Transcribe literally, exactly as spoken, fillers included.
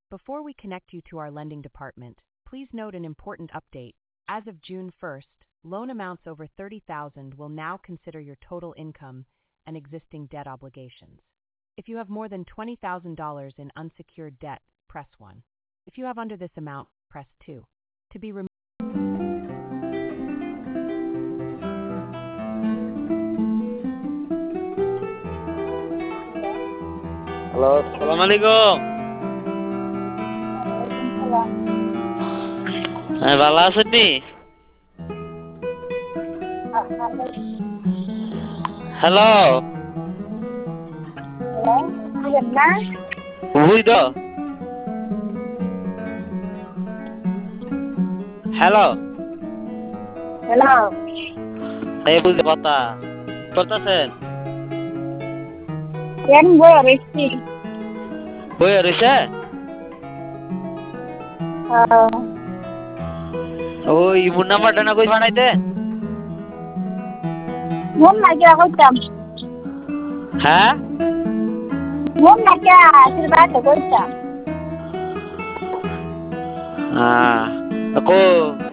Before we connect you to our lending department, please note an important update. As of June first, loan amounts over thirty thousand will now consider your total income and existing debt obligations. If you have more than twenty thousand dollars in unsecured debt, press one. If you have under this amount, press two. To be removed. Hello, সালাম আলাইকুম। হ্যাঁ, ভালো আছেন নি? Hello, বুঝি তো। Hello, hello, এই বুঝি কথা করতেছেন? কেন বই রয়েছি? বই রয়েছে? ওই ইমুর নাম্বারটা না কই বানাইতে? মন লাগিয়া কইতাম। হ্যাঁ? মন লাগিয়া আশীর্বাদ কইতাম। হ্যাঁ, কো